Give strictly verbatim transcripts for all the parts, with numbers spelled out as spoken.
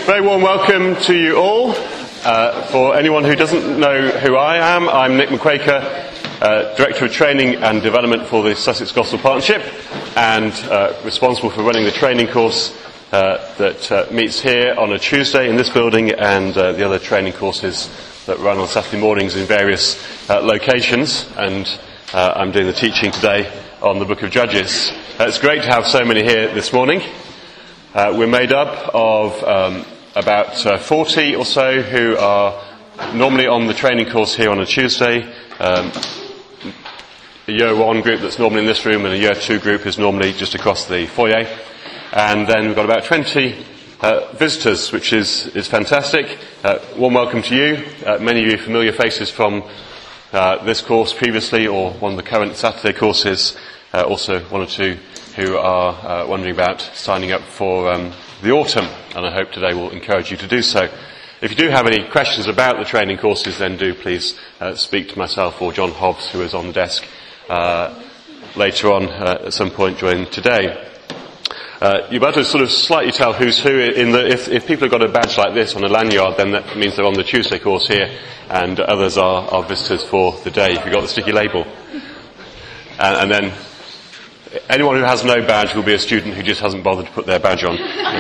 Very warm welcome to you all. Uh, for anyone who doesn't know who I am, I'm Nick McQuaker, uh, Director of Training and Development for the Sussex Gospel Partnership, and uh, responsible for running the training course uh, that uh, meets here on a Tuesday in this building, and uh, the other training courses that run on Saturday mornings in various uh, locations. And uh, I'm doing the teaching today on the Book of Judges. Uh, it's great to have so many here this morning. Uh, we're made up of um, about uh, forty or so who are normally on the training course here on a Tuesday. Um, a year one group that's normally in this room, and a year two group is normally just across the foyer. And then we've got about twenty uh, visitors, which is, is fantastic. Uh, warm welcome to you. Uh, many of you familiar faces from uh, this course previously, or one of the current Saturday courses. Uh, also one or two who are uh, wondering about signing up for um, the autumn, and I hope today will encourage you to do so. If you do have any questions about the training courses, then do please uh, speak to myself or John Hobbs, who is on the desk uh, later on uh, at some point during today. Uh, you're about to sort of slightly tell who's who. In the, if, if people have got a badge like this on a lanyard, then that means they're on the Tuesday course here, and others are, are visitors for the day, if you've got the sticky label. And, and then anyone who has no badge will be a student who just hasn't bothered to put their badge on.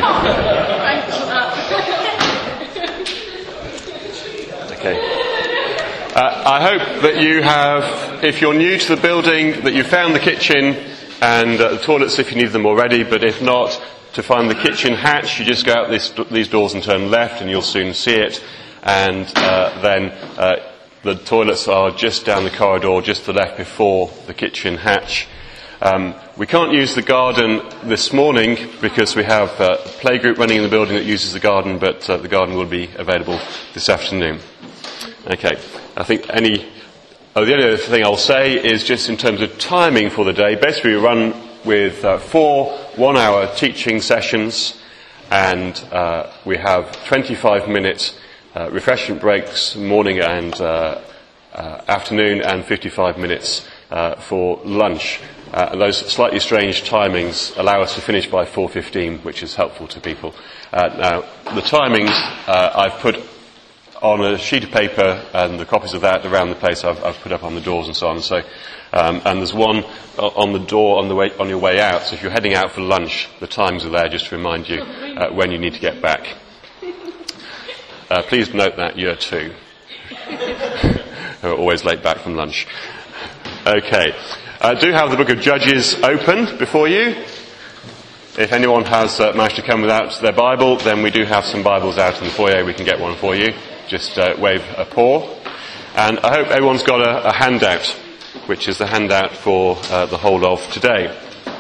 Okay. Uh, I hope that you have, if you're new to the building, that you found the kitchen and uh, the toilets if you need them already, but if not, to find the kitchen hatch, you just go out this, these doors and turn left and you'll soon see it. And uh, then uh, the toilets are just down the corridor, just to the left before the kitchen hatch. Um, we can't use the garden this morning because we have uh, a playgroup running in the building that uses the garden, but uh, the garden will be available this afternoon. Okay, I think any... Oh, the only other thing I'll say is just in terms of timing for the day. Basically, we run with uh, four one-hour teaching sessions, and uh, we have twenty-five minute uh, refreshment breaks, morning and uh, uh, afternoon, and fifty-five minutes uh, for lunch. Uh, and those slightly strange timings allow us to finish by four fifteen, which is helpful to people. Uh, now, the timings uh, I've put on a sheet of paper, and the copies of that around the place I've, I've put up on the doors and so on. So, um, and there's one on the door on the way on your way out. So if you're heading out for lunch, the times are there just to remind you uh, when you need to get back. Uh, please note that year two. Who are always late back from lunch. Okay. I uh, do have the Book of Judges open before you. If anyone has uh, managed to come without their Bible, then we do have some Bibles out in the foyer. We can get one for you. Just uh, wave a paw. And I hope everyone's got a, a handout, which is the handout for uh, the whole of today.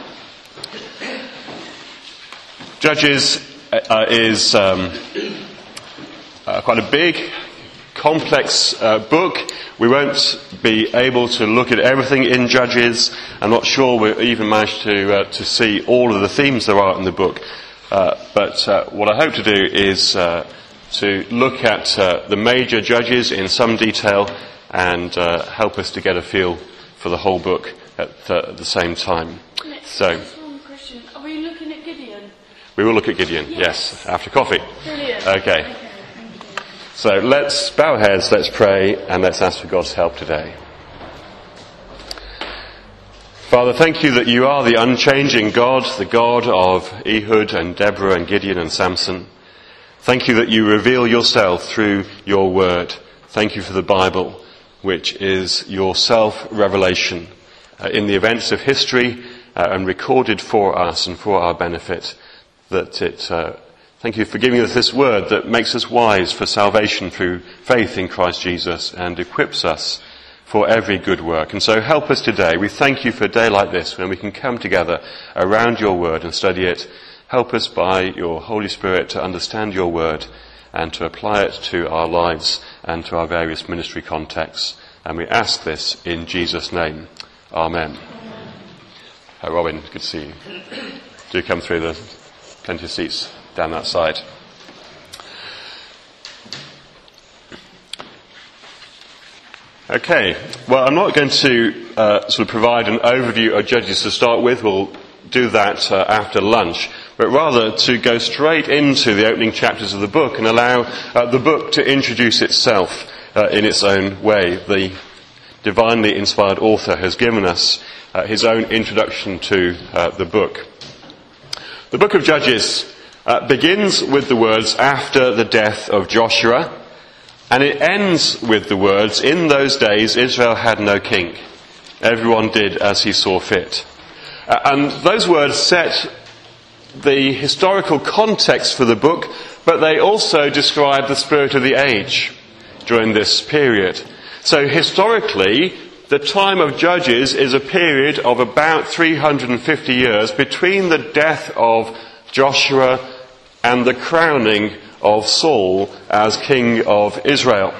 Judges uh, is um, uh, quite a big, complex uh, book. We won't be able to look at everything in Judges. I'm not sure we'll even manage to uh, to see all of the themes there are in the book. Uh, but uh, what I hope to do is uh, to look at uh, the major judges in some detail and uh, help us to get a feel for the whole book at uh, the same time. Next, so, one question. Are we looking at Gideon? We will look at Gideon, yes, yes after coffee. Brilliant. Okay. okay. So let's bow our heads, let's pray, and let's ask for God's help today. Father, thank you that you are the unchanging God, the God of Ehud and Deborah and Gideon and Samson. Thank you that you reveal yourself through your word. Thank you for the Bible, which is your self-revelation uh, in the events of history uh, and recorded for us and for our benefit, that it... Uh, Thank you for giving us this word that makes us wise for salvation through faith in Christ Jesus and equips us for every good work. And so help us today. We thank you for a day like this when we can come together around your word and study it. Help us by your Holy Spirit to understand your word and to apply it to our lives and to our various ministry contexts. And we ask this in Jesus' name. Amen. Hi, Robin. Good to see you. Do come through. The plenty of seats down that side. Okay, well, I'm not going to uh, sort of provide an overview of Judges to start with. We'll do that uh, after lunch. but rather to go straight into the opening chapters of the book and allow uh, the book to introduce itself uh, in its own way. The divinely inspired author has given us uh, his own introduction to uh, the book. The book of Judges uh, begins with the words, after the death of Joshua, and it ends with the words, in those days Israel had no king. Everyone did as he saw fit. Uh, and those words set the historical context for the book, but they also describe the spirit of the age during this period. So historically, the time of Judges is a period of about three hundred fifty years between the death of Joshua and the crowning of Saul as king of Israel.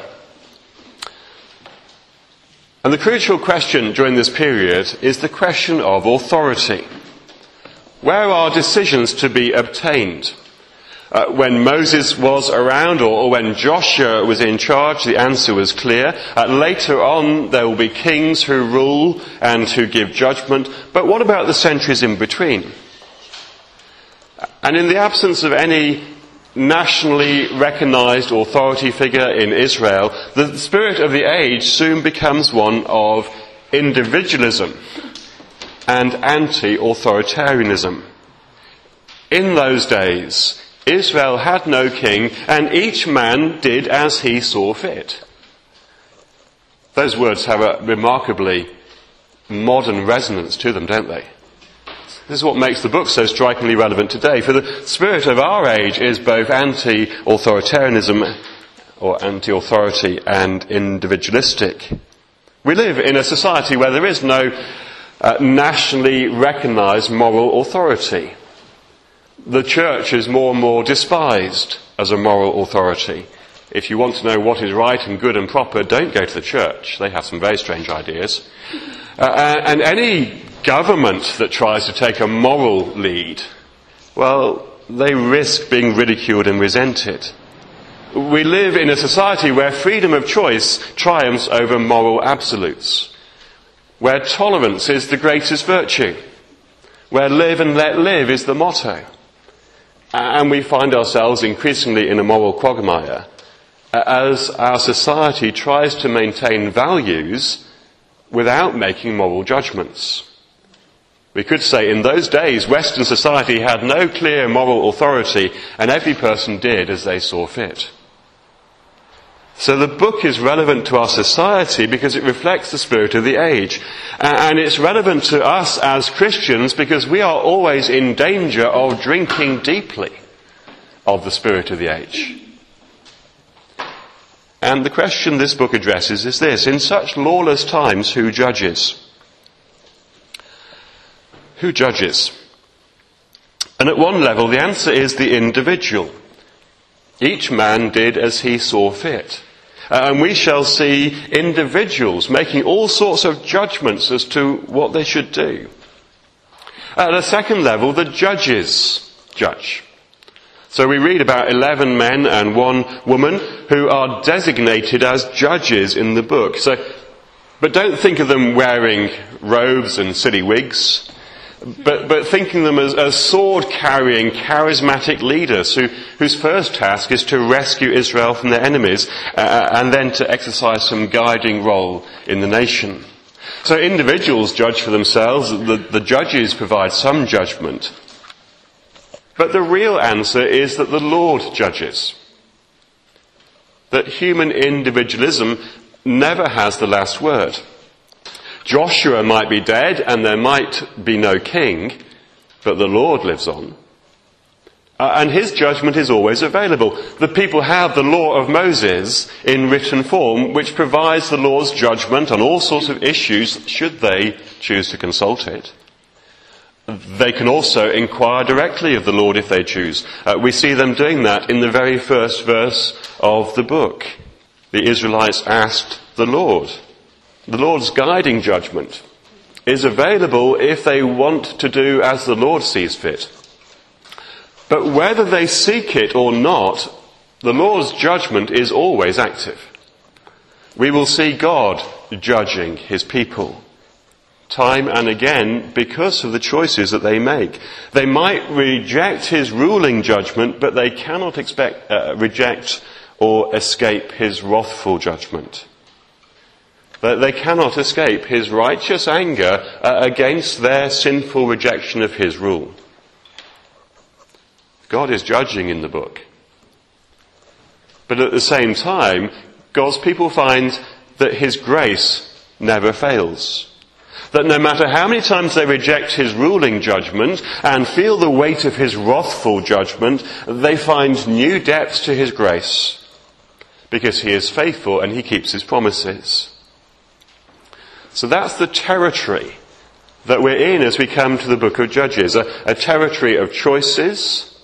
And the crucial question during this period is the question of authority. Where are decisions to be obtained? Uh, when Moses was around, or, or when Joshua was in charge, the answer was clear. Uh, later on, there will be kings who rule and who give judgment. But what about the centuries in between? And in the absence of any nationally recognised authority figure in Israel, the spirit of the age soon becomes one of individualism and anti-authoritarianism. In those days, Israel had no king, and each man did as he saw fit. Those words have a remarkably modern resonance to them, don't they? This is what makes the book so strikingly relevant today. For the spirit of our age is both anti-authoritarianism, or anti-authority, and individualistic. We live in a society where there is no uh, nationally recognised moral authority. The church is more and more despised as a moral authority. If you want to know what is right and good and proper, don't go to the church. They have some very strange ideas. Uh, and any government that tries to take a moral lead, well, they risk being ridiculed and resented. We live in a society where freedom of choice triumphs over moral absolutes, where tolerance is the greatest virtue, where live and let live is the motto. And we find ourselves increasingly in a moral quagmire as our society tries to maintain values without making moral judgments. We could say in those days Western society had no clear moral authority and every person did as they saw fit. So the book is relevant to our society because it reflects the spirit of the age. And it's relevant to us as Christians because we are always in danger of drinking deeply of the spirit of the age. And the question this book addresses is this: in such lawless times, who judges? Who judges? And at one level, the answer is the individual. Each man did as he saw fit. And we shall see individuals making all sorts of judgments as to what they should do. At a second level, the judges judge. So we read about eleven men and one woman who are designated as judges in the book. So, but don't think of them wearing robes and silly wigs. But, but thinking them as, as sword-carrying, charismatic leaders who, whose first task is to rescue Israel from their enemies uh, and then to exercise some guiding role in the nation. So individuals judge for themselves, the, the judges provide some judgment. But the real answer is that the Lord judges. That human individualism never has the last word. Joshua might be dead and there might be no king, but the Lord lives on. Uh, and his judgment is always available. The people have the law of Moses in written form, which provides the Lord's judgment on all sorts of issues, should they choose to consult it. They can also inquire directly of the Lord if they choose. Uh, we see them doing that in the very first verse of the book. The Israelites asked the Lord. The Lord's guiding judgment is available if they want to do as the Lord sees fit. But whether they seek it or not, the Lord's judgment is always active. We will see God judging his people. time and again because of the choices that they make. They might reject his ruling judgment, but they cannot expect, uh, reject or escape his wrathful judgment. They cannot escape his righteous anger uh, against their sinful rejection of his rule. God is judging in the book. But at the same time, God's people find that his grace never fails. That no matter how many times they reject his ruling judgment and feel the weight of his wrathful judgment, they find new depths to his grace because he is faithful and he keeps his promises. So that's the territory that we're in as we come to the book of Judges, a, a territory of choices,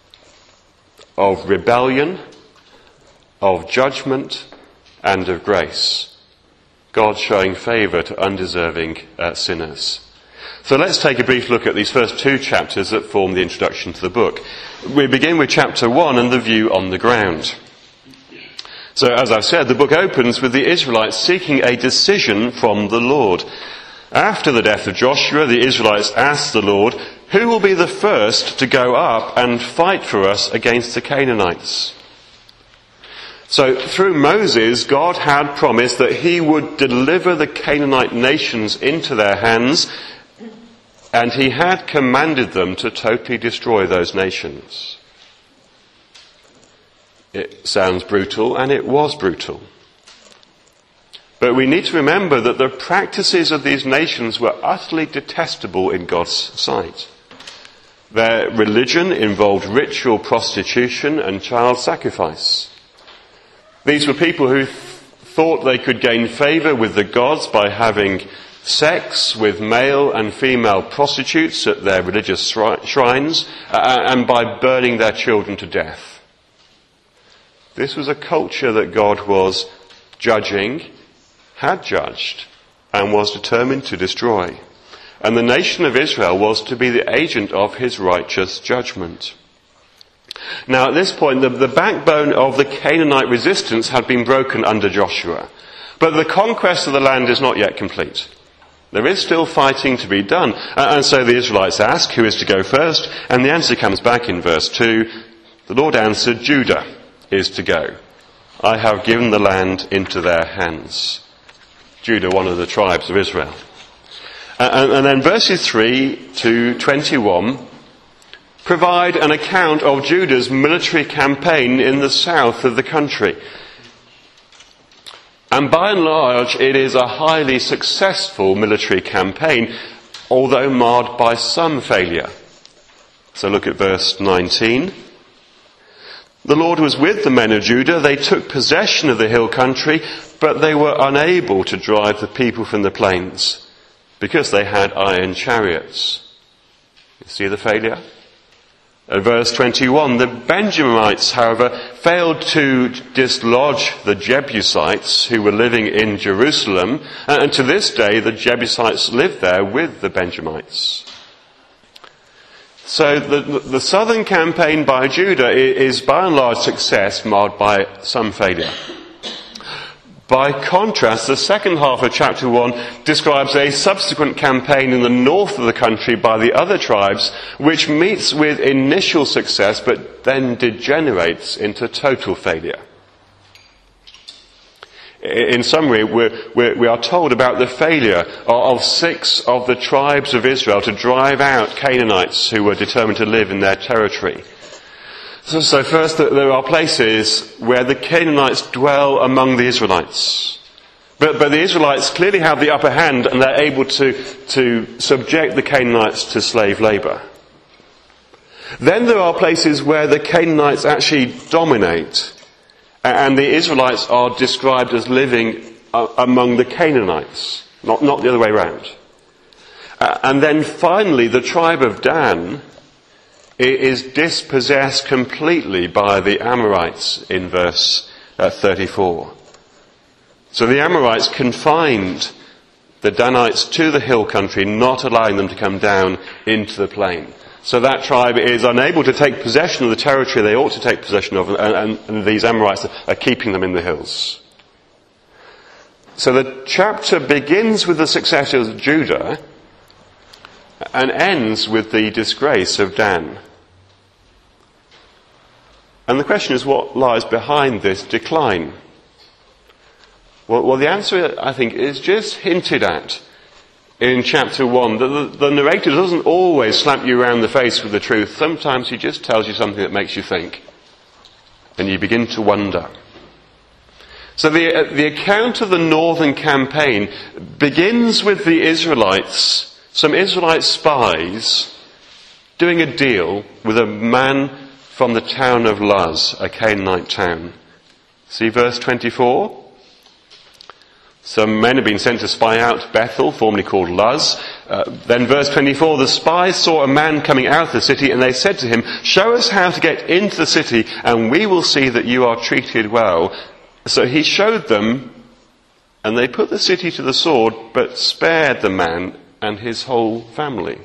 of rebellion, of judgment, and of grace. God showing favour to undeserving uh, sinners. So let's take a brief look at these first two chapters that form the introduction to the book. We begin with chapter one and the view on the ground. So, as I've said, the book opens with the Israelites seeking a decision from the Lord. After the death of Joshua, the Israelites asked the Lord, who will be the first to go up and fight for us against the Canaanites? So, through Moses, God had promised that he would deliver the Canaanite nations into their hands, and he had commanded them to totally destroy those nations. It sounds brutal, and it was brutal. But we need to remember that the practices of these nations were utterly detestable in God's sight. Their religion involved ritual prostitution and child sacrifice. These were people who th- thought they could gain favour with the gods by having sex with male and female prostitutes at their religious shri- shrines uh, and by burning their children to death. This was a culture that God was judging, had judged, and was determined to destroy. And the nation of Israel was to be the agent of his righteous judgment. Now at this point, the, the backbone of the Canaanite resistance had been broken under Joshua. But the conquest of the land is not yet complete. There is still fighting to be done. And so the Israelites ask, who is to go first? And the answer comes back in verse two. The Lord answered, Judah is to go. I have given the land into their hands. Judah, one of the tribes of Israel. And, and then verses three to twenty-one provide an account of Judah's military campaign in the south of the country. And by and large, it is a highly successful military campaign, although marred by some failure. So look at verse nineteen. The Lord was with the men of Judah. They took possession of the hill country, but they were unable to drive the people from the plains because they had iron chariots. You see the failure? At verse twenty-one, the Benjamites, however, failed to dislodge the Jebusites who were living in Jerusalem, and to this day the Jebusites live there with the Benjamites. So the, the southern campaign by Judah is by and large success, marred by some failure. By contrast, the second half of chapter one describes a subsequent campaign in the north of the country by the other tribes, which meets with initial success but then degenerates into total failure. In summary, we're, we're, we are told about the failure of six of the tribes of Israel to drive out Canaanites who were determined to live in their territory. So, so first, there are places where the Canaanites dwell among the Israelites. But, but the Israelites clearly have the upper hand and they're able to, to subject the Canaanites to slave labour. Then there are places where the Canaanites actually dominate. And the Israelites are described as living uh, among the Canaanites, not, not the other way around. Uh, and then finally, the tribe of Dan is dispossessed completely by the Amorites in verse uh, thirty-four. So the Amorites confined the Danites to the hill country, not allowing them to come down into the plain. So that tribe is unable to take possession of the territory they ought to take possession of, and, and, and these Amorites are keeping them in the hills. So the chapter begins with the success of Judah and ends with the disgrace of Dan. And the question is, what lies behind this decline? Well, well the answer, I think, is just hinted at in chapter one. The, the, the narrator doesn't always slap you around the face with the truth. Sometimes he just tells you something that makes you think. And you begin to wonder. So the, uh, the account of the northern campaign begins with the Israelites, some Israelite spies, doing a deal with a man from the town of Luz, a Canaanite town. See verse twenty-four? Some men have been sent to spy out Bethel, formerly called Luz. Uh, then verse twenty-four, the spies saw a man coming out of the city, and they said to him, "Show us how to get into the city, and we will see that you are treated well." So he showed them, and they put the city to the sword, but spared the man and his whole family.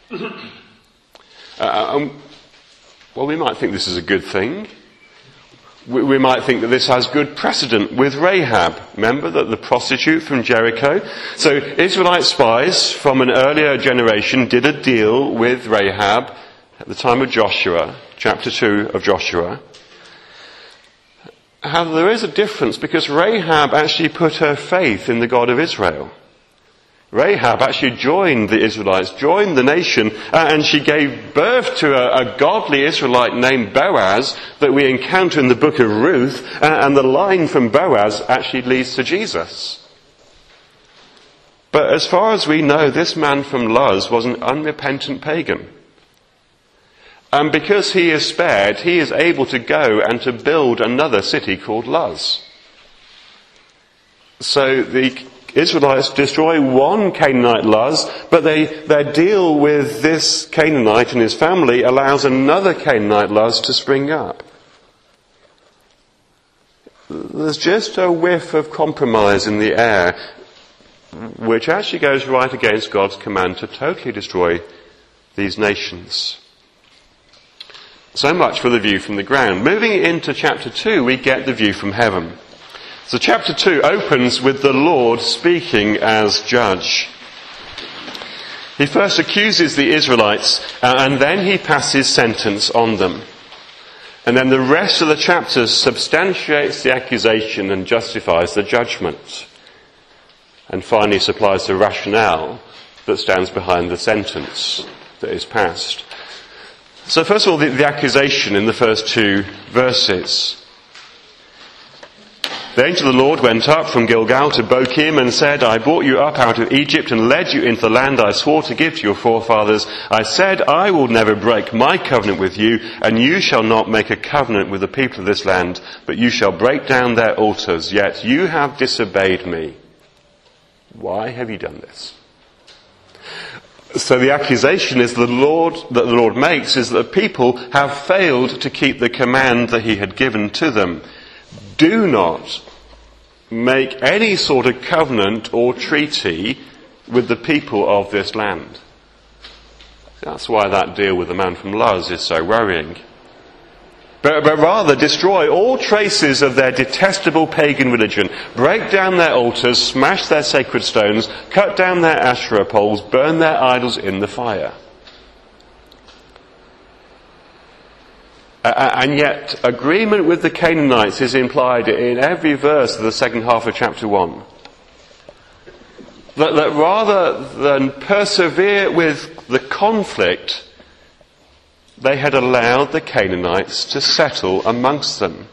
uh, um, well, we might think this is a good thing. We, we might think that this has good precedent with Rahab. Remember that the prostitute from Jericho? So Israelite spies from an earlier generation did a deal with Rahab at the time of Joshua, chapter two of Joshua. However, there is a difference because Rahab actually put her faith in the God of Israel. Rahab actually joined the Israelites, joined the nation, uh, and she gave birth to a, a godly Israelite named Boaz that we encounter in the book of Ruth, uh, and the line from Boaz actually leads to Jesus. But as far as we know, this man from Luz was an unrepentant pagan. And because he is spared, he is able to go and to build another city called Luz. So the Israelites destroy one Canaanite Luz, but they, their deal with this Canaanite and his family allows another Canaanite Luz to spring up. There's just a whiff of compromise in the air, which actually goes right against God's command to totally destroy these nations. So much for the view from the ground. Moving into chapter two, we get the view from heaven. So chapter two opens with the Lord speaking as judge. He first accuses the Israelites, uh, and then he passes sentence on them. And then the rest of the chapter substantiates the accusation and justifies the judgment. And finally supplies the rationale that stands behind the sentence that is passed. So first of all, the, the accusation in the first two verses. The angel of the Lord went up from Gilgal to Bochim and said, "I brought you up out of Egypt and led you into the land I swore to give to your forefathers. I said, I will never break my covenant with you, and you shall not make a covenant with the people of this land, but you shall break down their altars. Yet you have disobeyed me. Why have you done this?" So the accusation is the Lord, that the Lord makes is that the people have failed to keep the command that he had given to them. Do not make any sort of covenant or treaty with the people of this land. That's why that deal with the man from Luz is so worrying. But, but rather destroy all traces of their detestable pagan religion, break down their altars, smash their sacred stones, cut down their Asherah poles, burn their idols in the fire. Uh, and yet, agreement with the Canaanites is implied in every verse of the second half of chapter one. That, that rather than persevere with the conflict, they had allowed the Canaanites to settle amongst them.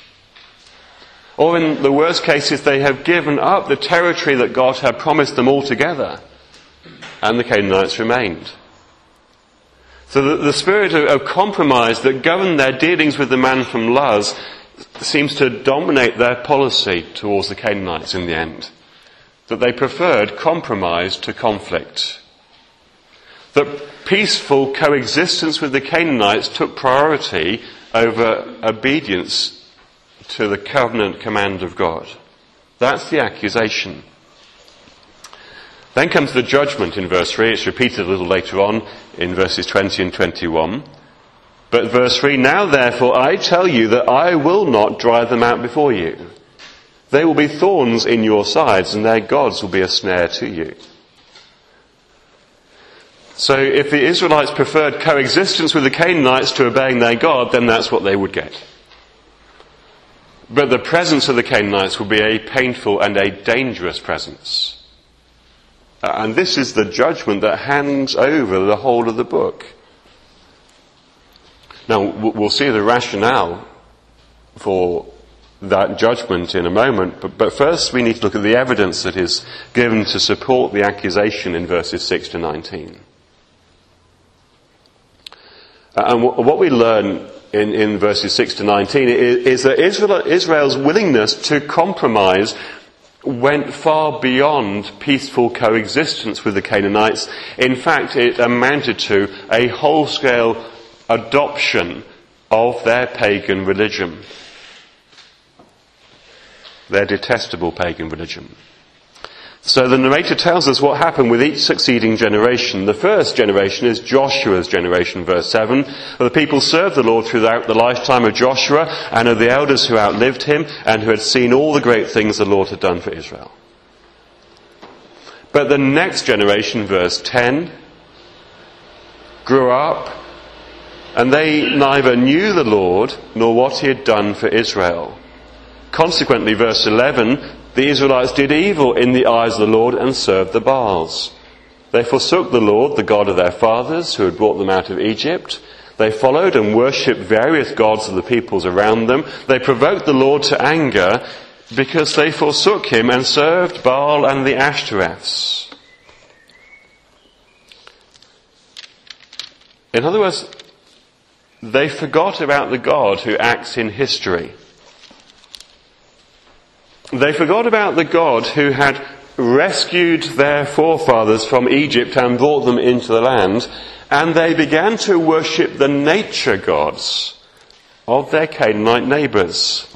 Or in the worst cases, they have given up the territory that God had promised them altogether, and the Canaanites remained. So the, the spirit of, of compromise that governed their dealings with the man from Luz seems to dominate their policy towards the Canaanites in the end. That they preferred compromise to conflict. That peaceful coexistence with the Canaanites took priority over obedience to the covenant command of God. That's the accusation. Then comes the judgment in verse three. It's repeated a little later on in verses twenty and twenty-one. But verse three, "Now therefore I tell you that I will not drive them out before you." They will be thorns in your sides, and their gods will be a snare to you. So if the Israelites preferred coexistence with the Canaanites to obeying their God, then that's what they would get. But the presence of the Canaanites will be a painful and a dangerous presence. And this is the judgment that hangs over the whole of the book. Now, we'll see the rationale for that judgment in a moment, but, but first we need to look at the evidence that is given to support the accusation in verses six to nineteen. And what we learn in, in verses six to nineteen is, is that Israel, Israel's willingness to compromise went far beyond peaceful coexistence with the Canaanites. In fact, it amounted to a whole-scale adoption of their pagan religion. Their detestable pagan religion. So the narrator tells us what happened with each succeeding generation. The first generation is Joshua's generation, verse seven. The people served the Lord throughout the lifetime of Joshua and of the elders who outlived him and who had seen all the great things the Lord had done for Israel. But the next generation, verse ten, grew up and they neither knew the Lord nor what he had done for Israel. Consequently, verse eleven, the Israelites did evil in the eyes of the Lord and served the Baals. They forsook the Lord, the God of their fathers, who had brought them out of Egypt. They followed and worshipped various gods of the peoples around them. They provoked the Lord to anger because they forsook him and served Baal and the Ashtoreths. In other words, they forgot about the God who acts in history. They forgot about the God who had rescued their forefathers from Egypt and brought them into the land, and they began to worship the nature gods of their Canaanite neighbours.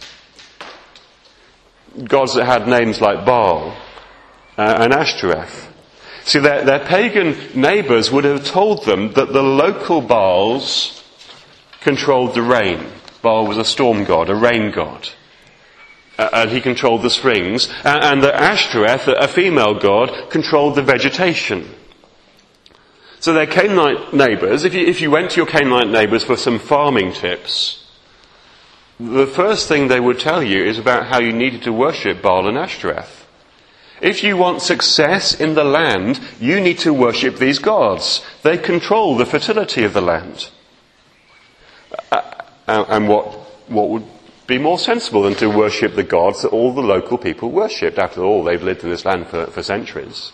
Gods that had names like Baal uh, and Ashtoreth. See, their, their pagan neighbours would have told them that the local Baals controlled the rain. Baal was a storm god, a rain god. Uh, and he controlled the springs, and, and the Ashtoreth, a female god, controlled the vegetation. So their Canaanite neighbours, if you, if you went to your Canaanite neighbours for some farming tips, the first thing they would tell you is about how you needed to worship Baal and Ashtoreth. If you want success in the land, you need to worship these gods. They control the fertility of the land. Uh, and what, what would be more sensible than to worship the gods that all the local people worshipped? After all, they've lived in this land for, for centuries.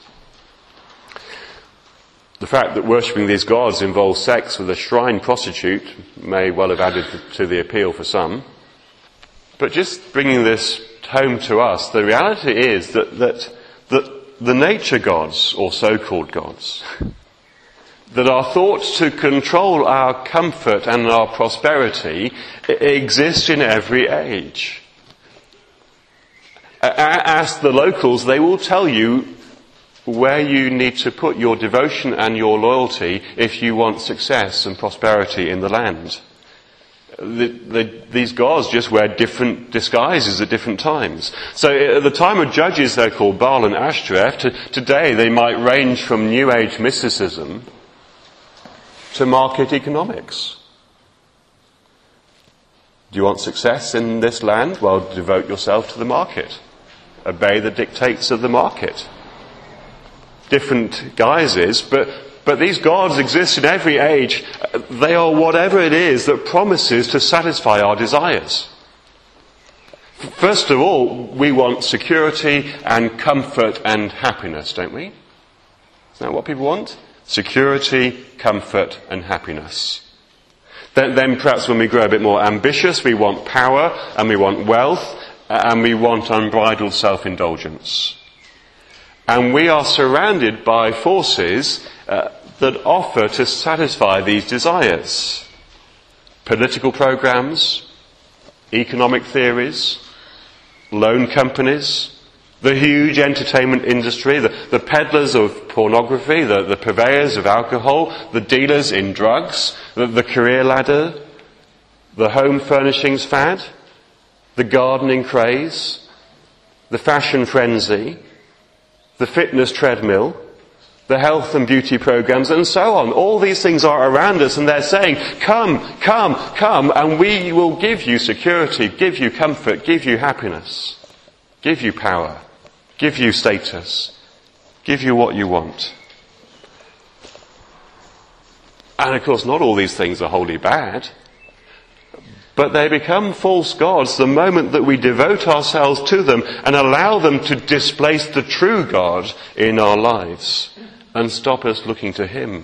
The fact that worshipping these gods involves sex with a shrine prostitute may well have added to the appeal for some. But just bringing this home to us, the reality is that, that, that the nature gods, or so-called gods, that are thought to control our comfort and our prosperity exist in every age. Ask the locals, they will tell you where you need to put your devotion and your loyalty if you want success and prosperity in the land. The, the, these gods just wear different disguises at different times. So at the time of Judges they're called Baal and Ashtoreth. To, today they might range from New Age mysticism to market economics. Do you want success in this land? Well, devote yourself to the market. Obey the dictates of the market. Different guises, but, but these gods exist in every age. They are whatever it is that promises to satisfy our desires. First of all, we want security and comfort and happiness, don't we? Isn't that what people want? Security, comfort and happiness. Then, then perhaps when we grow a bit more ambitious, we want power and we want wealth and we want unbridled self-indulgence. And we are surrounded by forces uh, that offer to satisfy these desires. Political programs, economic theories, loan companies, the huge entertainment industry, the, the peddlers of pornography, the, the purveyors of alcohol, the dealers in drugs, the, the career ladder, the home furnishings fad, the gardening craze, the fashion frenzy, the fitness treadmill, the health and beauty programs, and so on. All these things are around us, and they're saying, come, come, come, and we will give you security, give you comfort, give you happiness, give you power, give you status, give you what you want. And of course, not all these things are wholly bad, but they become false gods the moment that we devote ourselves to them and allow them to displace the true God in our lives and stop us looking to him.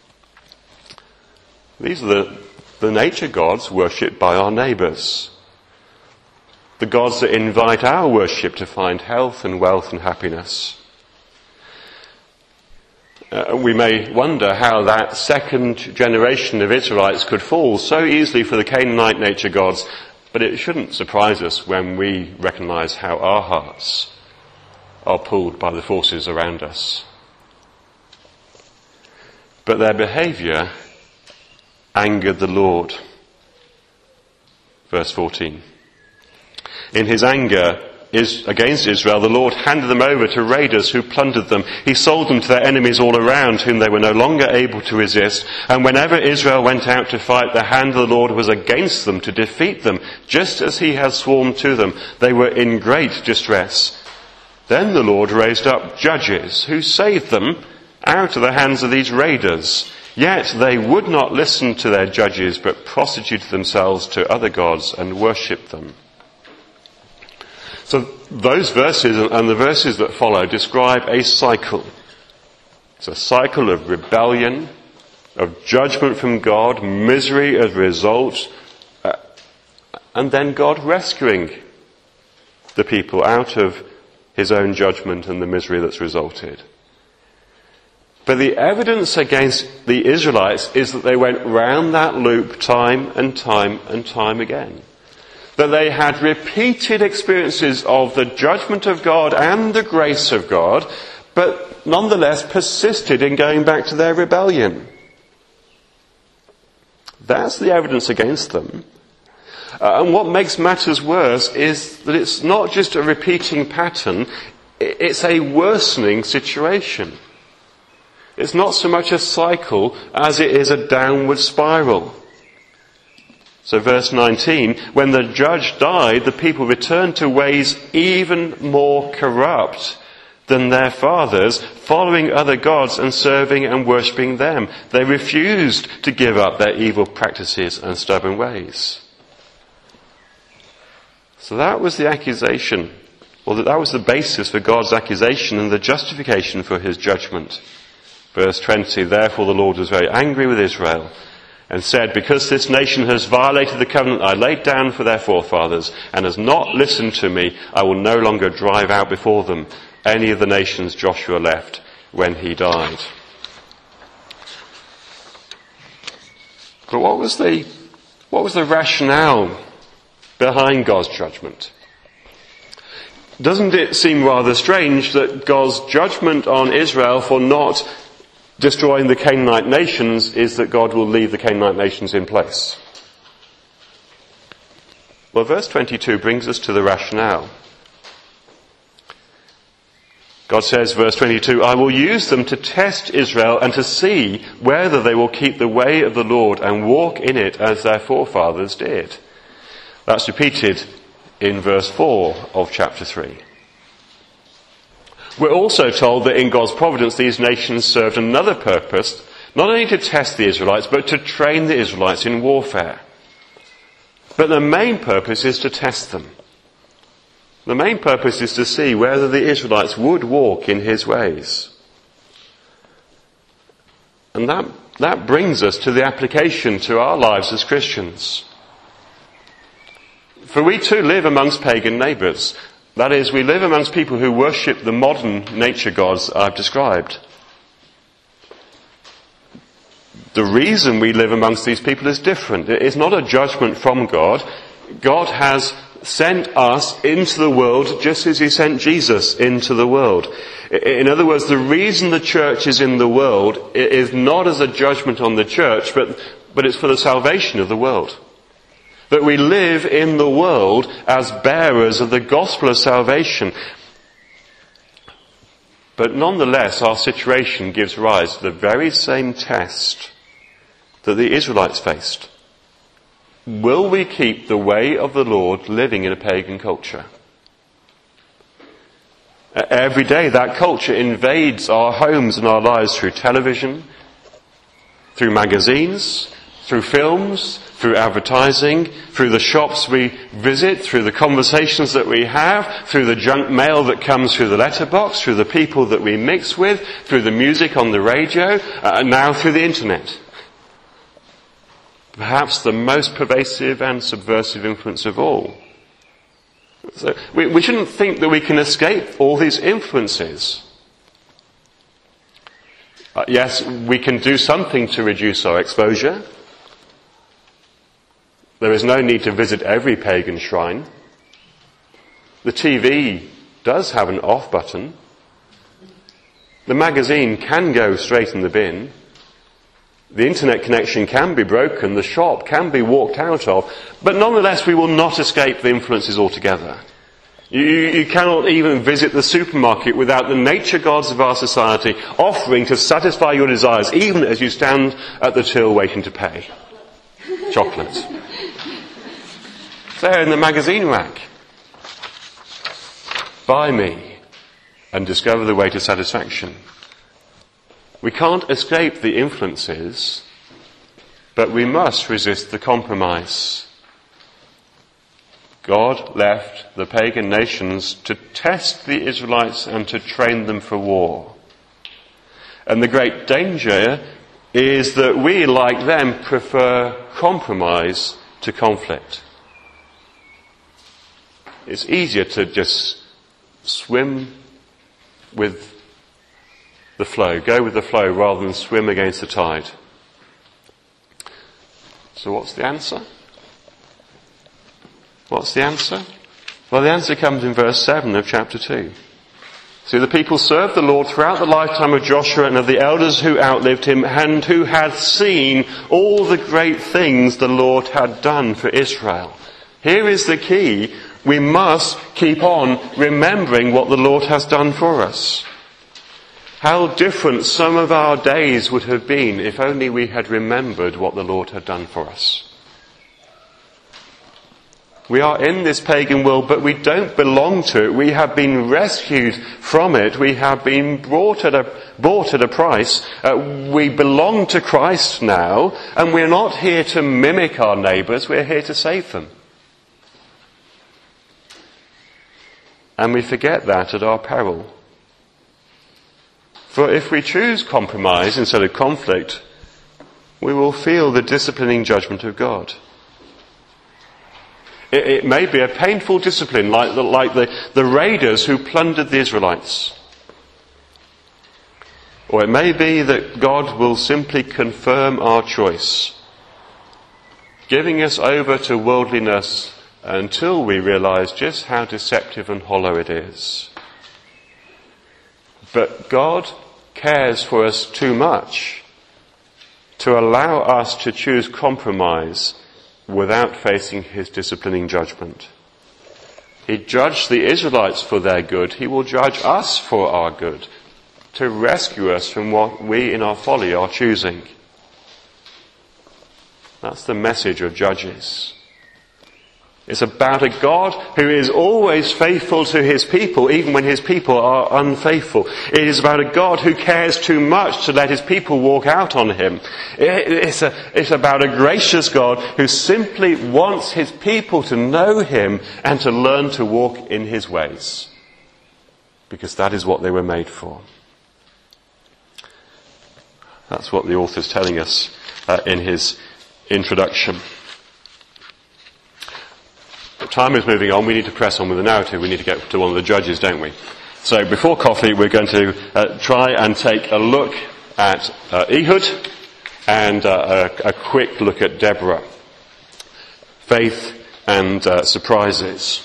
These are the, the nature gods worshipped by our neighbours. The gods that invite our worship to find health and wealth and happiness. Uh, we may wonder how that second generation of Israelites could fall so easily for the Canaanite nature gods, but it shouldn't surprise us when we recognise how our hearts are pulled by the forces around us. But their behaviour angered the Lord. Verse fourteen. In his anger is against Israel, the Lord handed them over to raiders who plundered them. He sold them to their enemies all around, whom they were no longer able to resist. And whenever Israel went out to fight, the hand of the Lord was against them to defeat them, just as he had sworn to them. They were in great distress. Then the Lord raised up judges who saved them out of the hands of these raiders. Yet they would not listen to their judges, but prostituted themselves to other gods and worshipped them. So those verses and the verses that follow describe a cycle. It's a cycle of rebellion, of judgment from God, misery as a result, uh, and then God rescuing the people out of his own judgment and the misery that's resulted. But the evidence against the Israelites is that they went round that loop time and time and time again. That they had repeated experiences of the judgment of God and the grace of God, but nonetheless persisted in going back to their rebellion. That's the evidence against them. Uh, and what makes matters worse is that it's not just a repeating pattern, it's a worsening situation. It's not so much a cycle as it is a downward spiral. So verse nineteen, when the judge died, the people returned to ways even more corrupt than their fathers, following other gods and serving and worshipping them. They refused to give up their evil practices and stubborn ways. So that was the accusation, or that was the basis for God's accusation and the justification for his judgment. Verse twenty, therefore the Lord was very angry with Israel, and said, because this nation has violated the covenant I laid down for their forefathers, and has not listened to me, I will no longer drive out before them any of the nations Joshua left when he died. But what was the, what was the rationale behind God's judgment? Doesn't it seem rather strange that God's judgment on Israel for not destroying the Canaanite nations is that God will leave the Canaanite nations in place? Well, verse twenty-two brings us to the rationale. God says, verse twenty-two, I will use them to test Israel and to see whether they will keep the way of the Lord and walk in it as their forefathers did. That's repeated in verse four of chapter three. We're also told that in God's providence these nations served another purpose, not only to test the Israelites, but to train the Israelites in warfare. But the main purpose is to test them. The main purpose is to see whether the Israelites would walk in his ways. And that, that brings us to the application to our lives as Christians. For we too live amongst pagan neighbours. That is, we live amongst people who worship the modern nature gods I've described. The reason we live amongst these people is different. It is not a judgment from God. God has sent us into the world just as he sent Jesus into the world. In other words, the reason the church is in the world is not as a judgment on the church, but, but it's for the salvation of the world. that we live in the world as bearers of the gospel of salvation. But nonetheless, our situation gives rise to the very same test that the Israelites faced. Will we keep the way of the Lord living in a pagan culture? Every day that culture invades our homes and our lives through television, through magazines, through films, through advertising, through the shops we visit, through the conversations that we have, through the junk mail that comes through the letterbox, through the people that we mix with, through the music on the radio, uh, and now through the internet. Perhaps the most pervasive and subversive influence of all. So we, we shouldn't think that we can escape all these influences. Uh, yes, we can do something to reduce our exposure. There is no need to visit every pagan shrine. The T V does have an off button. The magazine can go straight in the bin. The internet connection can be broken. The shop can be walked out of. But nonetheless, we will not escape the influences altogether. You, you cannot even visit the supermarket without the nature gods of our society offering to satisfy your desires, even as you stand at the till waiting to pay. Chocolate. There in the magazine rack. Buy me and discover the way to satisfaction. We can't escape the influences, but we must resist the compromise. God left the pagan nations to test the Israelites and to train them for war. And the great danger is that we, like them, prefer compromise to conflict. It's easier to just swim with the flow, go with the flow rather than swim against the tide. So what's the answer? What's the answer? Well, the answer comes in verse seven of chapter two. See, the people served the Lord throughout the lifetime of Joshua and of the elders who outlived him and who had seen all the great things the Lord had done for Israel. Here is the key. We must keep on remembering what the Lord has done for us. How different some of our days would have been if only we had remembered what the Lord had done for us. We are in this pagan world, but we don't belong to it. We have been rescued from it. We have been brought at a, bought at a price. Uh, we belong to Christ now, and we're not here to mimic our neighbours. We're here to save them. And we forget that at our peril. For if we choose compromise instead of conflict, we will feel the disciplining judgment of God. It, it may be a painful discipline, like the, like the, the raiders who plundered the Israelites. Or it may be that God will simply confirm our choice, giving us over to worldliness until we realize just how deceptive and hollow it is. But God cares for us too much to allow us to choose compromise without facing his disciplining judgment. He judged the Israelites for their good. He will judge us for our good, to rescue us from what we in our folly are choosing. That's the message of Judges. It's about a God who is always faithful to his people, even when his people are unfaithful. It is about a God who cares too much to let his people walk out on him. It's, a, it's about a gracious God who simply wants his people to know him and to learn to walk in his ways. Because that is what they were made for. That's what the author's telling us uh, in his introduction. Time is moving on. We need to press on with the narrative. We need to get to one of the judges, don't we? So before coffee, we're going to uh, try and take a look at uh, Ehud and uh, a, a quick look at Deborah. Faith and uh, surprises.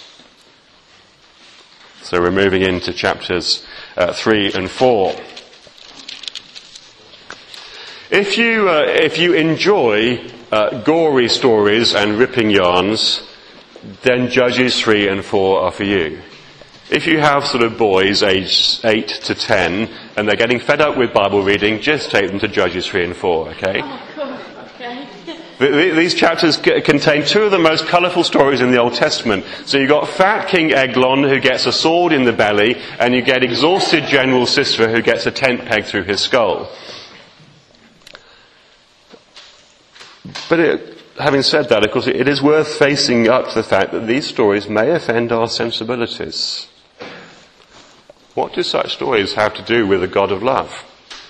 So we're moving into chapters uh, three and four. If you uh, if you enjoy uh, gory stories and ripping yarns, then Judges three and four are for you. If you have sort of boys aged eight to ten and they're getting fed up with Bible reading, just take them to Judges three and four, okay? Oh, cool. Okay. These chapters contain two of the most colourful stories in the Old Testament. So you've got fat King Eglon who gets a sword in the belly, and you get exhausted General Sisera who gets a tent peg through his skull. But it, having said that, of course, it is worth facing up to the fact that these stories may offend our sensibilities. What do such stories have to do with a God of love?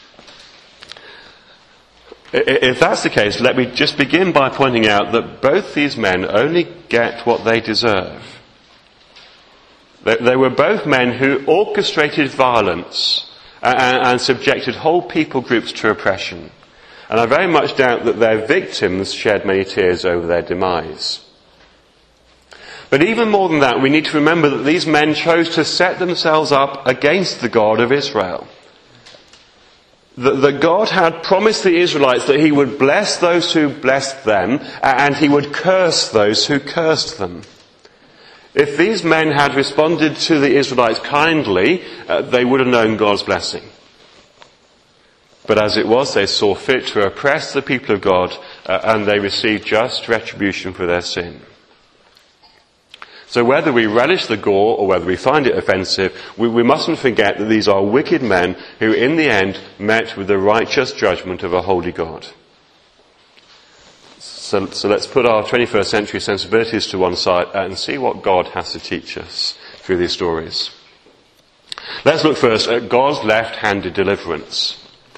If that's the case, let me just begin by pointing out that both these men only get what they deserve. They were both men who orchestrated violence and subjected whole people groups to oppression. And I very much doubt that their victims shed many tears over their demise. But even more than that, we need to remember that these men chose to set themselves up against the God of Israel. That, that God had promised the Israelites that he would bless those who blessed them, and he would curse those who cursed them. If these men had responded to the Israelites kindly, uh, they would have known God's blessing. But as it was, they saw fit to oppress the people of God, uh, and they received just retribution for their sin. So whether we relish the gore or whether we find it offensive, we, we mustn't forget that these are wicked men who in the end met with the righteous judgment of a holy God. So, so let's put our twenty-first century sensibilities to one side and see what God has to teach us through these stories. Let's look first at God's left-handed deliverance.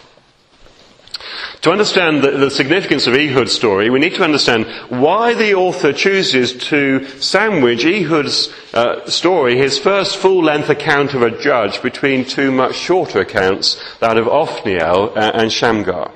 To understand the, the significance of Ehud's story, we need to understand why the author chooses to sandwich Ehud's uh, story, his first full-length account of a judge, between two much shorter accounts, that of Othniel and Shamgar.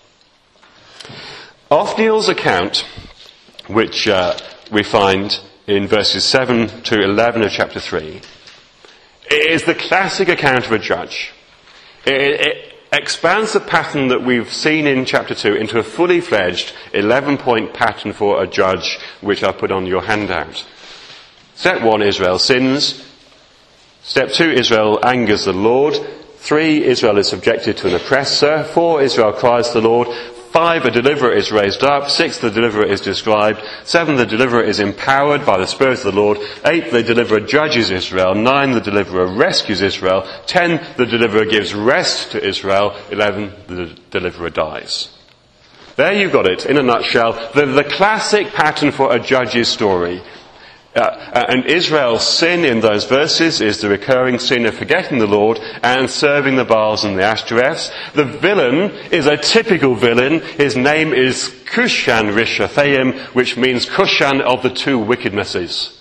Othniel's account, which uh, we find in verses seven to eleven of chapter three, is the classic account of a judge. It, it, expands the pattern that we've seen in chapter two into a fully fledged eleven-point pattern for a judge, which I put on your handout. Step one, Israel sins. Step two, Israel angers the Lord. Three, Israel is subjected to an oppressor. Four, Israel cries to the Lord. Five, a deliverer is raised up. Six, the deliverer is described. Seven, the deliverer is empowered by the Spirit of the Lord. Eight, the deliverer judges Israel. Nine, the deliverer rescues Israel. Ten, the deliverer gives rest to Israel. Eleven, the deliverer dies. There you've got it, in a nutshell, the, the classic pattern for a judge's story. Uh, and Israel's sin in those verses is the recurring sin of forgetting the Lord and serving the Baals and the Ashtoreths. The villain is a typical villain. His name is Cushan Rishathaim, which means Cushan of the two wickednesses.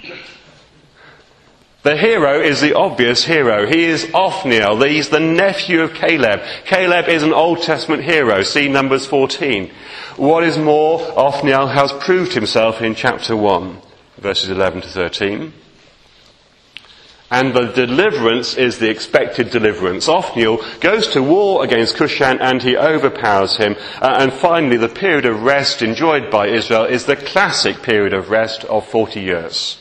The hero is the obvious hero. He is Othniel. He's the nephew of Caleb. Caleb is an Old Testament hero. See Numbers fourteen. What is more, Othniel has proved himself in chapter one. Verses eleven to thirteen. And the deliverance is the expected deliverance. Othniel goes to war against Cushan and he overpowers him. Uh, and finally, the period of rest enjoyed by Israel is the classic period of rest of forty years.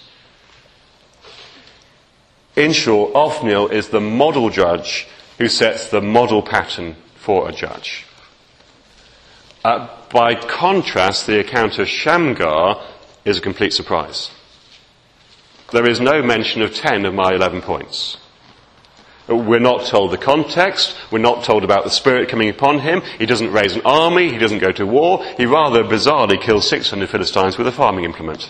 In short, Othniel is the model judge who sets the model pattern for a judge. Uh, by contrast, the account of Shamgar is a complete surprise. There is no mention of ten of my eleven points. We're not told the context. We're not told about the Spirit coming upon him. He doesn't raise an army. He doesn't go to war. He rather bizarrely kills six hundred Philistines with a farming implement.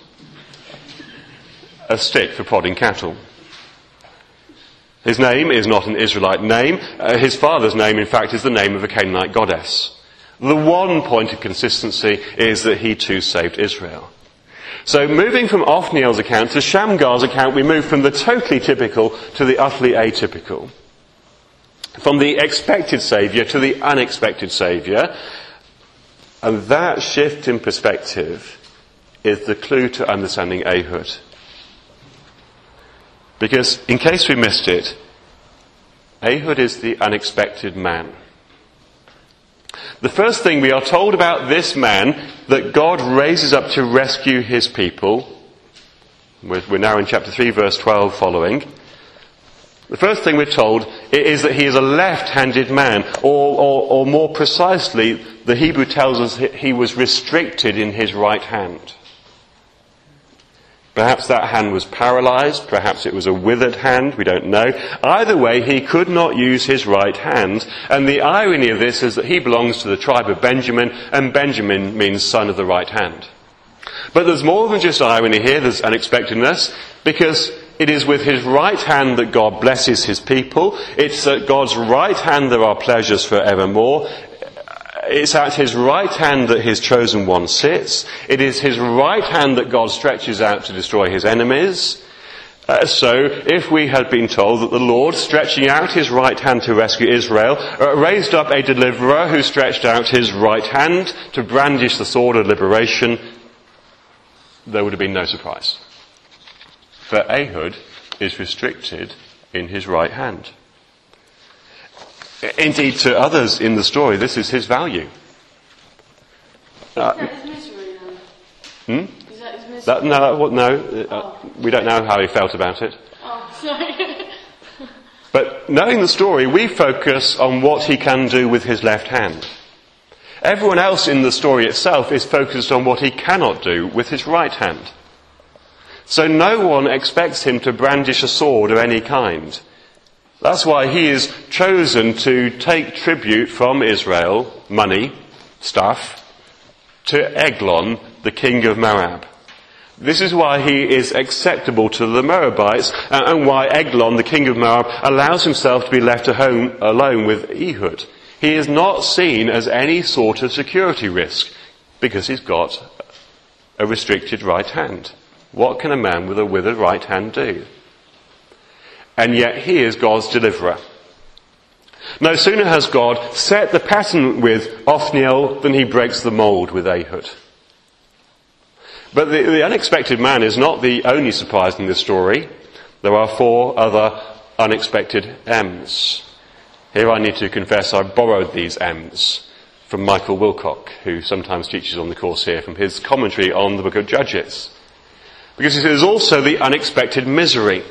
A stick for prodding cattle. His name is not an Israelite name. Uh, his father's name, in fact, is the name of a Canaanite goddess. The one point of consistency is that he too saved Israel. So moving from Othniel's account to Shamgar's account, we move from the totally typical to the utterly atypical. From the expected saviour to the unexpected saviour. And that shift in perspective is the clue to understanding Ehud. Because, in case we missed it, Ehud is the unexpected man. The first thing we are told about this man that God raises up to rescue his people, we're now in chapter three, verse twelve following. The first thing we're told is that he is a left-handed man, or, or, or more precisely, the Hebrew tells us he was restricted in his right hand. Perhaps that hand was paralyzed, perhaps it was a withered hand, we don't know. Either way, he could not use his right hand, and the irony of this is that he belongs to the tribe of Benjamin, and Benjamin means son of the right hand. But there's more than just irony here, there's unexpectedness, because it is with his right hand that God blesses his people. It's at God's right hand there are pleasures forevermore. It's at his right hand that his chosen one sits. It is his right hand that God stretches out to destroy his enemies. Uh, so, if we had been told that the Lord, stretching out his right hand to rescue Israel, uh, raised up a deliverer who stretched out his right hand to brandish the sword of liberation, there would have been no surprise. For Ehud is restricted in his right hand. Indeed, to others in the story, this is his value. Uh, is that his misery then? Hmm? Is that his misery? That, no, that, no uh, oh. we don't know how he felt about it. Oh, sorry. But knowing the story, we focus on what he can do with his left hand. Everyone else in the story itself is focused on what he cannot do with his right hand. So no one expects him to brandish a sword of any kind. That's why he is chosen to take tribute from Israel, money, stuff, to Eglon, the king of Moab. This is why he is acceptable to the Moabites, and why Eglon, the king of Moab, allows himself to be left at home alone with Ehud. He is not seen as any sort of security risk, because he's got a restricted right hand. What can a man with a withered right hand do? And yet he is God's deliverer. No sooner has God set the pattern with Othniel than he breaks the mould with Ehud. But the, the unexpected man is not the only surprise in this story. There are four other unexpected M's. Here I need to confess I borrowed these M's from Michael Wilcock, who sometimes teaches on the course here, from his commentary on the book of Judges. Because it is also the unexpected misery.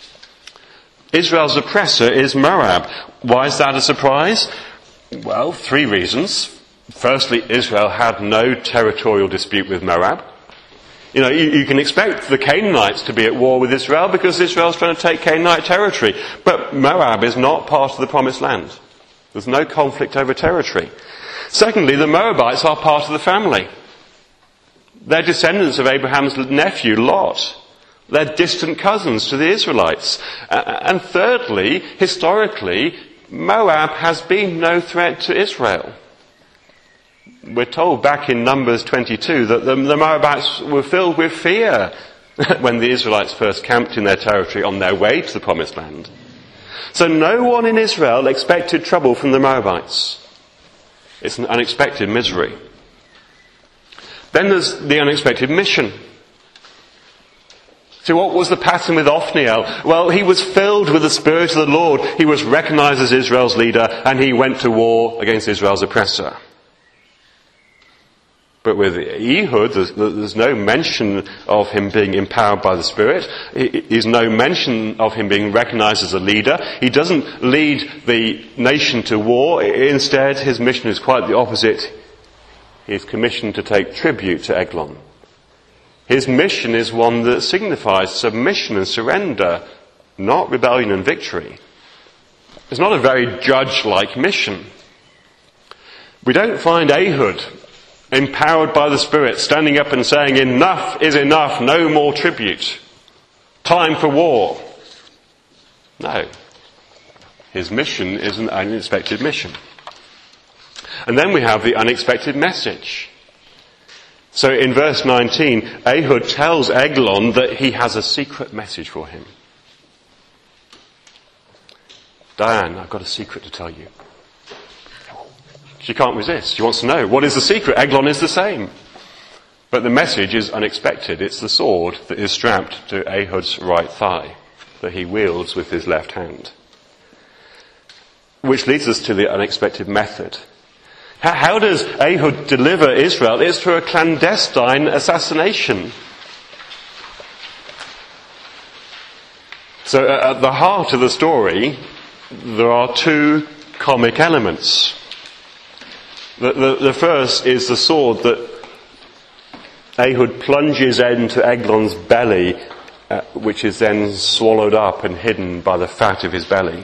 Israel's oppressor is Moab. Why is that a surprise? Well, three reasons. Firstly, Israel had no territorial dispute with Moab. You know, you, you can expect the Canaanites to be at war with Israel because Israel's trying to take Canaanite territory. But Moab is not part of the promised land. There's no conflict over territory. Secondly, the Moabites are part of the family. They're descendants of Abraham's nephew, Lot. They're distant cousins to the Israelites. Uh, and thirdly, historically, Moab has been no threat to Israel. We're told back in Numbers twenty-two that the, the Moabites were filled with fear when the Israelites first camped in their territory on their way to the promised land. So no one in Israel expected trouble from the Moabites. It's an unexpected misery. Then there's the unexpected mission. So what was the pattern with Othniel? Well, he was filled with the Spirit of the Lord. He was recognized as Israel's leader, and he went to war against Israel's oppressor. But with Ehud, there's, there's no mention of him being empowered by the Spirit. There's no mention of him being recognized as a leader. He doesn't lead the nation to war. Instead, his mission is quite the opposite. He is commissioned to take tribute to Eglon. His mission is one that signifies submission and surrender, not rebellion and victory. It's not a very judge-like mission. We don't find Ehud empowered by the Spirit standing up and saying, "Enough is enough, no more tribute. Time for war." No. His mission is an unexpected mission. And then we have the unexpected message. So in verse nineteen, Ehud tells Eglon that he has a secret message for him. Diane, I've got a secret to tell you. She can't resist. She wants to know, what is the secret? Eglon is the same. But the message is unexpected. It's the sword that is strapped to Ehud's right thigh that he wields with his left hand. Which leads us to the unexpected method. How, how does Ehud deliver Israel? It's through a clandestine assassination. So at the heart of the story, there are two comic elements. The, the, the first is the sword that Ehud plunges into Eglon's belly, uh, which is then swallowed up and hidden by the fat of his belly.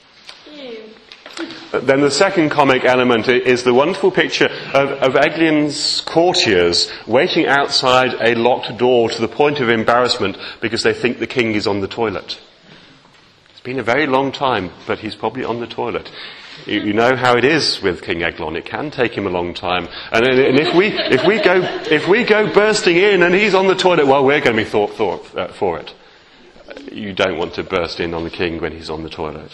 Then the second comic element is the wonderful picture of, of Eglon's courtiers waiting outside a locked door to the point of embarrassment because they think the king is on the toilet. It's been a very long time, but he's probably on the toilet. You, you know how it is with King Eglon. It can take him a long time. And, and if we if we go if we go bursting in and he's on the toilet, well, we're going to be thought, thought uh, for it. You don't want to burst in on the king when he's on the toilet.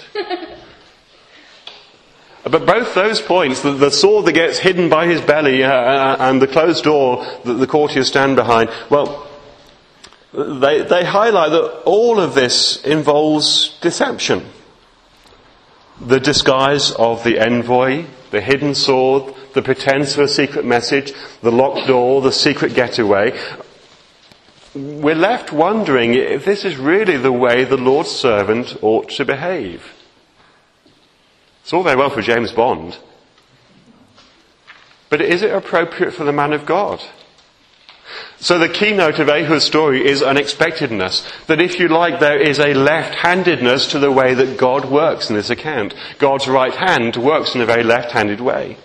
But both those points, the, the sword that gets hidden by his belly uh, and the closed door that the courtiers stand behind, well, they, they highlight that all of this involves deception. The disguise of the envoy, the hidden sword, the pretense of a secret message, the locked door, the secret getaway. We're left wondering if this is really the way the Lord's servant ought to behave. It's all very well for James Bond. But is it appropriate for the man of God? So the keynote of Ehud's story is unexpectedness. That if you like, there is a left-handedness to the way that God works in this account. God's right hand works in a very left-handed way.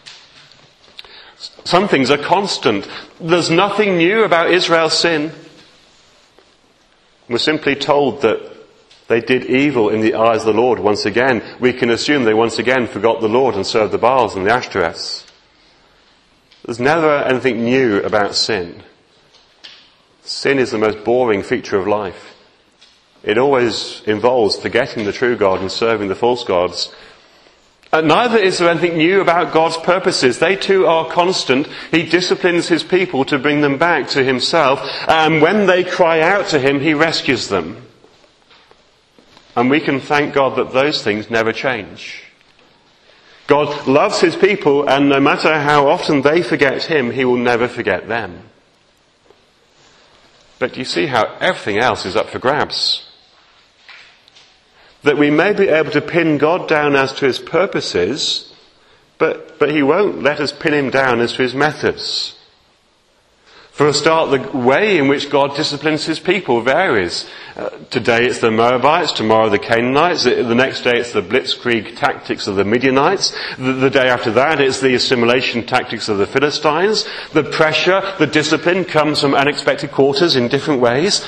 Some things are constant. There's nothing new about Israel's sin. We're simply told that they did evil in the eyes of the Lord once again. We can assume they once again forgot the Lord and served the Baals and the Ashtoreths. There's never anything new about sin. Sin is the most boring feature of life. It always involves forgetting the true God and serving the false gods. And neither is there anything new about God's purposes. They too are constant. He disciplines his people to bring them back to himself. And when they cry out to him, he rescues them. And we can thank God that those things never change. God loves his people, and no matter how often they forget him, he will never forget them. But you see how everything else is up for grabs. That we may be able to pin God down as to his purposes, but, but he won't let us pin him down as to his methods. For a start, the way in which God disciplines his people varies. Uh, today it's the Moabites, tomorrow the Canaanites, the next day it's the blitzkrieg tactics of the Midianites, the, the day after that it's the assimilation tactics of the Philistines. The pressure, the discipline comes from unexpected quarters in different ways,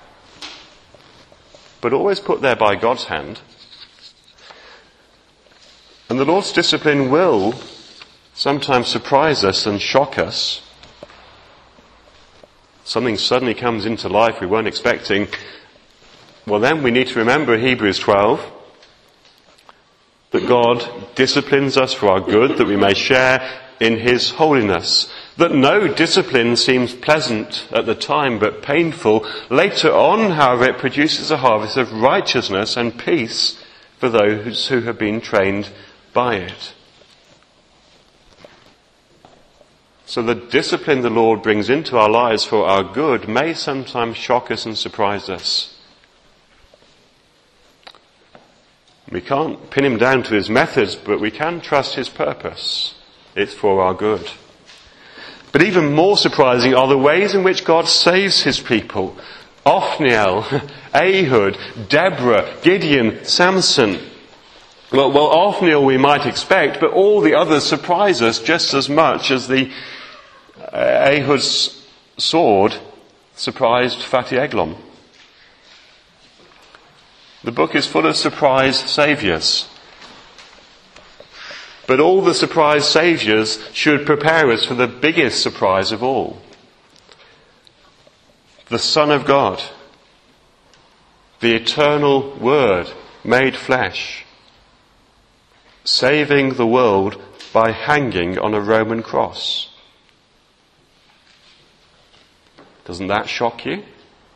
but always put there by God's hand. And the Lord's discipline will sometimes surprise us and shock us. Something suddenly comes into life we weren't expecting. Well, then we need to remember Hebrews twelve, that God disciplines us for our good, that we may share in his holiness. That no discipline seems pleasant at the time, but painful. Later on, however, it produces a harvest of righteousness and peace for those who have been trained by it. So the discipline the Lord brings into our lives for our good may sometimes shock us and surprise us. We can't pin him down to his methods, but we can trust his purpose. It's for our good. But even more surprising are the ways in which God saves his people. Othniel, Ehud, Deborah, Gideon, Samson. Well, well, Othniel we might expect, but all the others surprise us just as much as the uh, Ehud's sword surprised Fatty Eglon. The book is full of surprised saviours. But all the surprise saviours should prepare us for the biggest surprise of all. The Son of God, the eternal Word made flesh, saving the world by hanging on a Roman cross. Doesn't that shock you?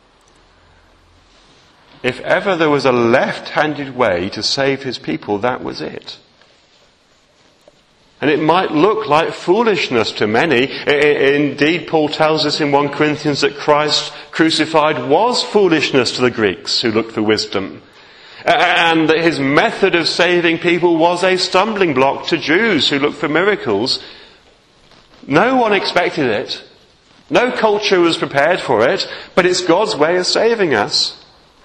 If ever there was a left-handed way to save his people, that was it. And it might look like foolishness to many. Indeed, Paul tells us in First Corinthians that Christ crucified was foolishness to the Greeks who looked for wisdom. And that his method of saving people was a stumbling block to Jews who looked for miracles. No one expected it. No culture was prepared for it, but it's God's way of saving us.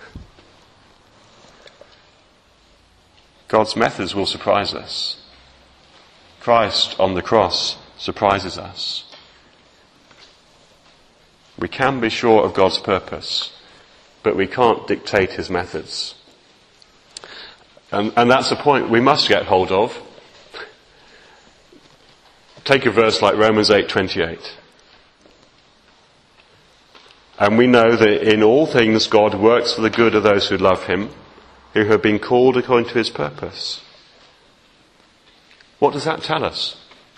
God's methods will surprise us. Christ on the cross surprises us. We can be sure of God's purpose, but we can't dictate his methods. And, and that's a point we must get hold of. Take a verse like Romans eight twenty-eight. And we know that in all things God works for the good of those who love him, who have been called according to his purpose. What does that tell us?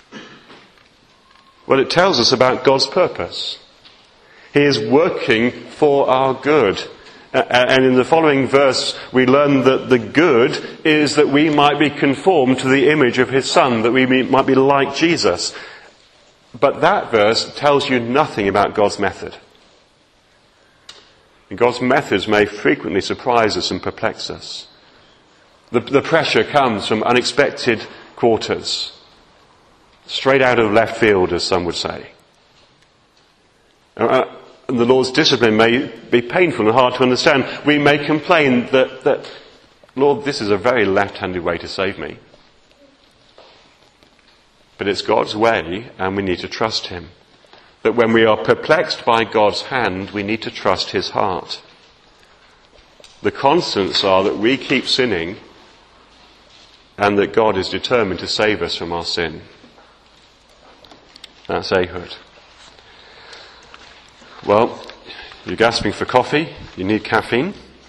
Well, it tells us about God's purpose. He is working for our good. And in the following verse, we learn that the good is that we might be conformed to the image of his Son, that we might be like Jesus. But that verse tells you nothing about God's method. And God's methods may frequently surprise us and perplex us. The, the pressure comes from unexpected quarters, straight out of left field, as some would say. Uh, and the Lord's discipline may be painful and hard to understand. We may complain that, that, Lord, this is a very left-handed way to save me. But it's God's way, and we need to trust him. That when we are perplexed by God's hand, we need to trust his heart. The constants are that we keep sinning and that God is determined to save us from our sin. That's Ehud. Well, you're gasping for coffee, you need caffeine.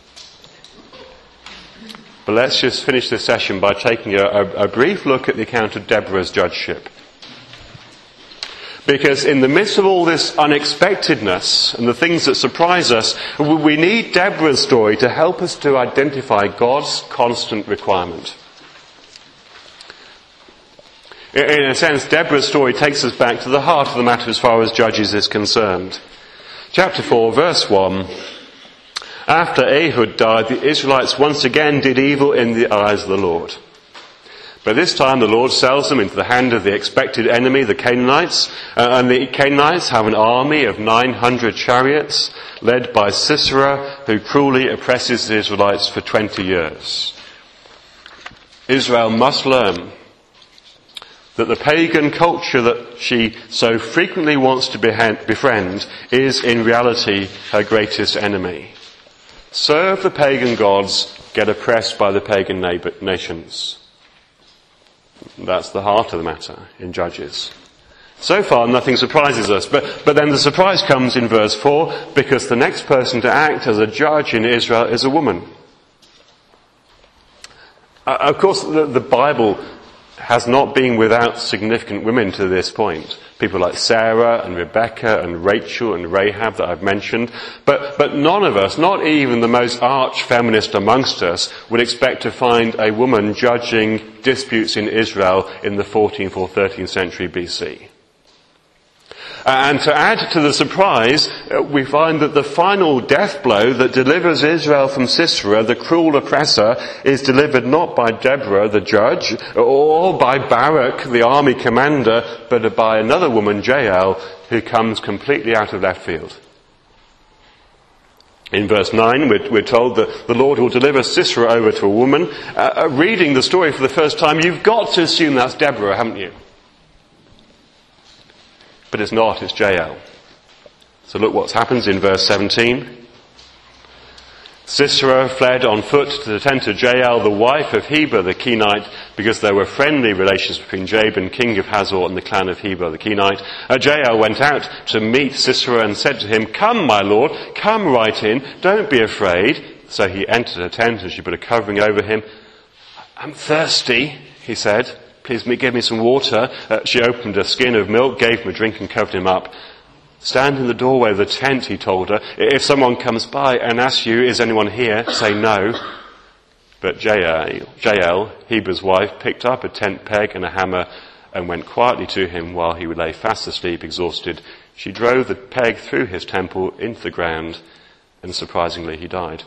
But let's just finish this session by taking a, a, a brief look at the account of Deborah's judgeship. Because in the midst of all this unexpectedness and the things that surprise us, we need Deborah's story to help us to identify God's constant requirement. In a sense, Deborah's story takes us back to the heart of the matter as far as Judges is concerned. Chapter four, verse one. After Ehud died, the Israelites once again did evil in the eyes of the Lord. But this time the Lord sells them into the hand of the expected enemy, the Canaanites. Uh, and the Canaanites have an army of nine hundred chariots led by Sisera, who cruelly oppresses the Israelites for twenty years. Israel must learn that the pagan culture that she so frequently wants to befriend is in reality her greatest enemy. Serve the pagan gods, get oppressed by the pagan neighbor nations. That's the heart of the matter in Judges. So far, nothing surprises us, but, but then the surprise comes in verse four, because the next person to act as a judge in Israel is a woman. Uh, of course, the, the Bible has not been without significant women to this point. People like Sarah and Rebecca and Rachel and Rahab that I've mentioned. But, but none of us, not even the most arch-feminist amongst us, would expect to find a woman judging disputes in Israel in the fourteenth or thirteenth century B C. And to add to the surprise, we find that the final death blow that delivers Israel from Sisera, the cruel oppressor, is delivered not by Deborah, the judge, or by Barak, the army commander, but by another woman, Jael, who comes completely out of left field. In verse nine, we're, we're told that the Lord will deliver Sisera over to a woman. Uh, reading the story for the first time, you've got to assume that's Deborah, haven't you? But it's not, it's Jael. So look what happens in verse seventeen. Sisera fled on foot to the tent of Jael, the wife of Heber the Kenite, because there were friendly relations between Jabin, king of Hazor, and the clan of Heber the Kenite. Uh, Jael went out to meet Sisera and said to him, "Come, my lord, come right in, don't be afraid." So he entered her tent and she put a covering over him. "I'm thirsty," he said. "Please give me some water." Uh, she opened a skin of milk, gave him a drink and covered him up. "Stand in the doorway of the tent," he told her. "If someone comes by and asks you, 'Is anyone here?' say no." But Jael, Jael, Heber's wife, picked up a tent peg and a hammer and went quietly to him while he lay fast asleep, exhausted. She drove the peg through his temple into the ground, and surprisingly he died.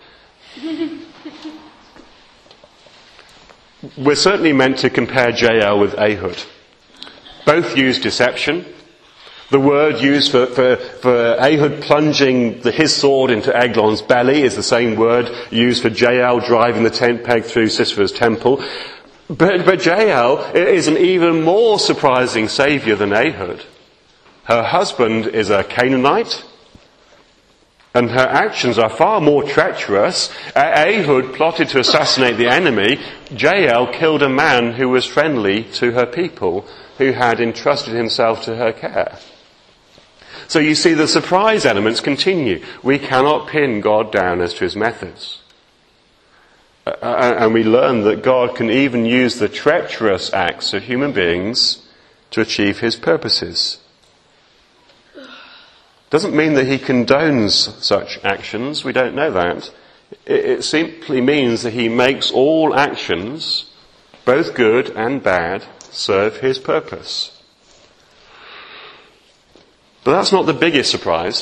We're certainly meant to compare Jael with Ehud. Both use deception. The word used for, for, for Ehud plunging the, his sword into Eglon's belly is the same word used for Jael driving the tent peg through Sisera's temple. But, but Jael is an even more surprising saviour than Ehud. Her husband is a Canaanite, and her actions are far more treacherous. Ehud plotted to assassinate the enemy. Jael killed a man who was friendly to her people, who had entrusted himself to her care. So you see, the surprise elements continue. We cannot pin God down as to his methods. Uh, and we learn that God can even use the treacherous acts of human beings to achieve his purposes. Doesn't mean that he condones such actions. We don't know that. It, it simply means that he makes all actions, both good and bad, serve his purpose. But that's not the biggest surprise.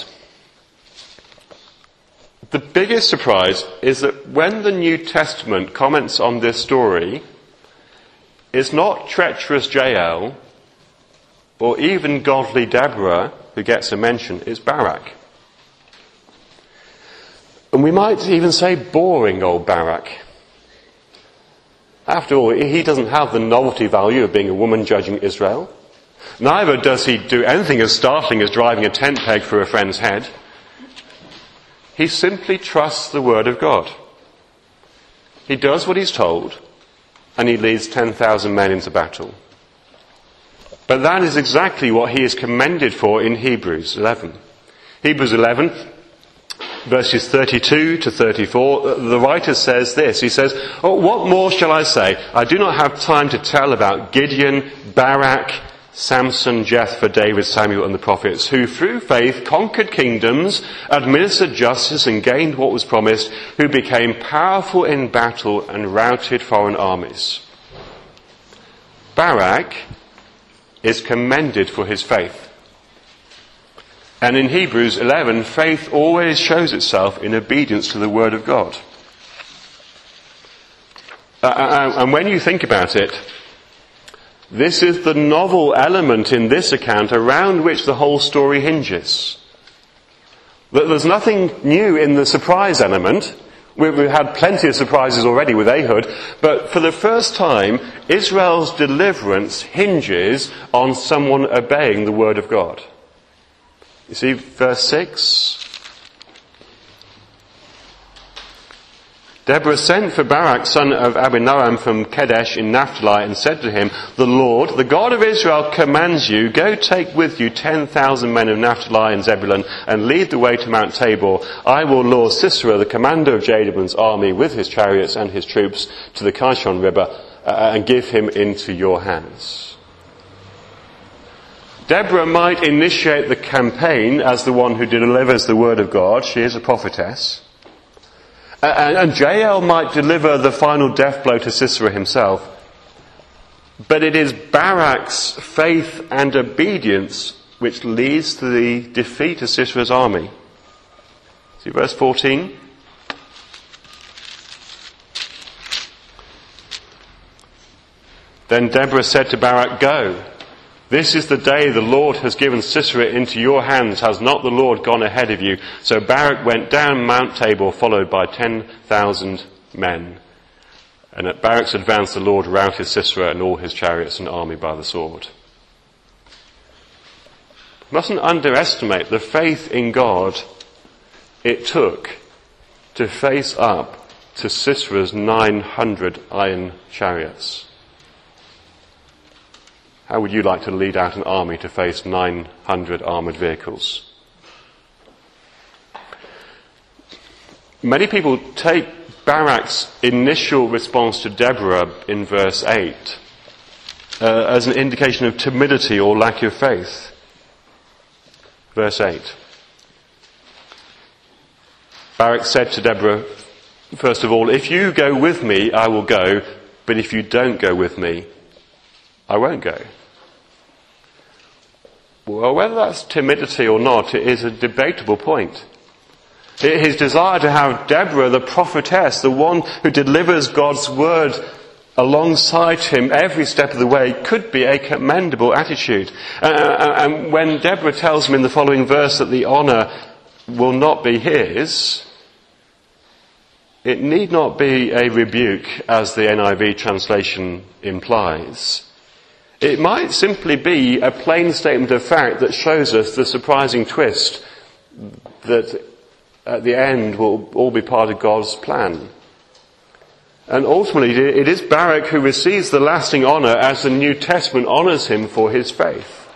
The biggest surprise is that when the New Testament comments on this story, it's not treacherous Jael or even godly Deborah who gets a mention, it's Barak. And we might even say boring old Barak. After all, he doesn't have the novelty value of being a woman judging Israel. Neither does he do anything as startling as driving a tent peg through a friend's head. He simply trusts the word of God. He does what he's told, and he leads ten thousand men into battle. But that is exactly what he is commended for in Hebrews eleven. Hebrews eleven, verses thirty-two to thirty-four, the writer says this. He says, "Oh, what more shall I say? I do not have time to tell about Gideon, Barak, Samson, Jephthah, David, Samuel, and the prophets, who through faith conquered kingdoms, administered justice, and gained what was promised, who became powerful in battle and routed foreign armies." Barak is commended for his faith. And in Hebrews eleven, faith always shows itself in obedience to the word of God. Uh, and when you think about it, this is the novel element in this account around which the whole story hinges. That there's nothing new in the surprise element. We've had plenty of surprises already with Ehud, but for the first time, Israel's deliverance hinges on someone obeying the word of God. You see, verse six. Deborah sent for Barak, son of Abinoam from Kadesh in Naphtali, and said to him, "The Lord, the God of Israel, commands you, go take with you ten thousand men of Naphtali and Zebulun, and lead the way to Mount Tabor. I will lure Sisera, the commander of Jadabin's army, with his chariots and his troops, to the Kishon River, uh, and give him into your hands." Deborah might initiate the campaign as the one who delivers the word of God. She is a prophetess. And, and Jael might deliver the final death blow to Sisera himself. But it is Barak's faith and obedience which leads to the defeat of Sisera's army. See verse fourteen? Then Deborah said to Barak, "Go. This is the day the Lord has given Sisera into your hands. Has not the Lord gone ahead of you?" So Barak went down Mount Tabor, followed by ten thousand men. And at Barak's advance, the Lord routed Sisera and all his chariots and army by the sword. Mustn't underestimate the faith in God it took to face up to Sisera's nine hundred iron chariots. How would you like to lead out an army to face nine hundred armoured vehicles? Many people take Barak's initial response to Deborah in verse eight uh, as an indication of timidity or lack of faith. Verse eight. Barak said to Deborah, first of all, "If you go with me, I will go, but if you don't go with me, I won't go." Well, whether that's timidity or not, it is a debatable point. His desire to have Deborah, the prophetess, the one who delivers God's word alongside him every step of the way, could be a commendable attitude. Uh, and when Deborah tells him in the following verse that the honour will not be his, it need not be a rebuke, as the N I V translation implies. It might simply be a plain statement of fact that shows us the surprising twist that at the end will all be part of God's plan. And ultimately, it is Barak who receives the lasting honour as the New Testament honours him for his faith.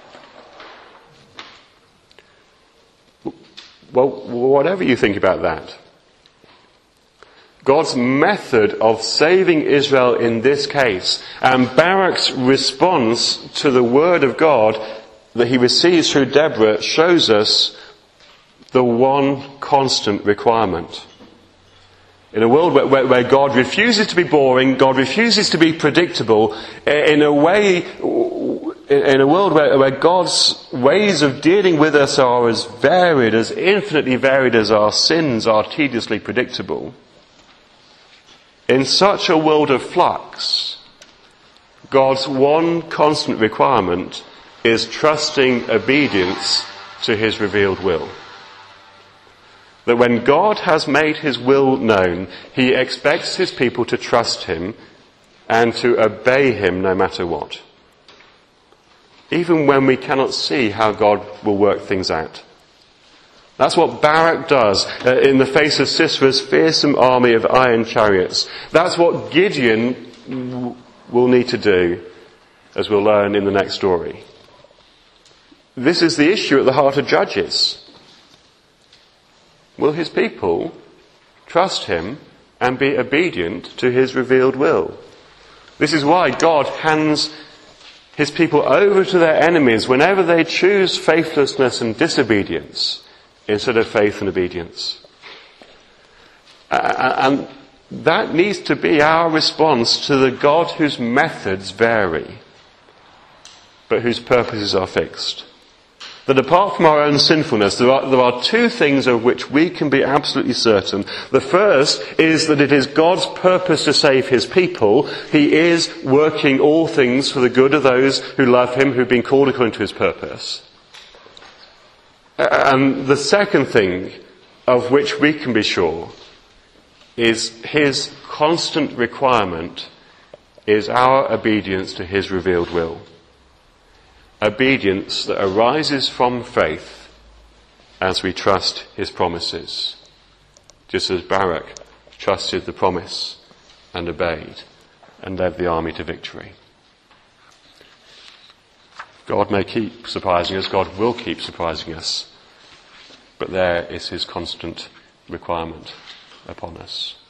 Well, whatever you think about that, God's method of saving Israel in this case, and Barak's response to the word of God that he receives through Deborah, shows us the one constant requirement. In a world where, where, where God refuses to be boring, God refuses to be predictable, in a way, in a world where, where God's ways of dealing with us are as varied, as infinitely varied as our sins are tediously predictable, in such a world of flux, God's one constant requirement is trusting obedience to his revealed will. That when God has made his will known, he expects his people to trust him and to obey him no matter what. Even when we cannot see how God will work things out. That's what Barak does uh, in the face of Sisera's fearsome army of iron chariots. That's what Gideon w- will need to do, as we'll learn in the next story. This is the issue at the heart of Judges. Will his people trust him and be obedient to his revealed will? This is why God hands his people over to their enemies whenever they choose faithlessness and disobedience instead of faith and obedience. And that needs to be our response to the God whose methods vary, but whose purposes are fixed. That apart from our own sinfulness, there are, there are two things of which we can be absolutely certain. The first is that it is God's purpose to save his people. He is working all things for the good of those who love him, who've been called according to his purpose. And the second thing of which we can be sure is his constant requirement is our obedience to his revealed will. Obedience that arises from faith as we trust his promises, just as Barak trusted the promise and obeyed and led the army to victory. God may keep surprising us, God will keep surprising us, but there is his constant requirement upon us.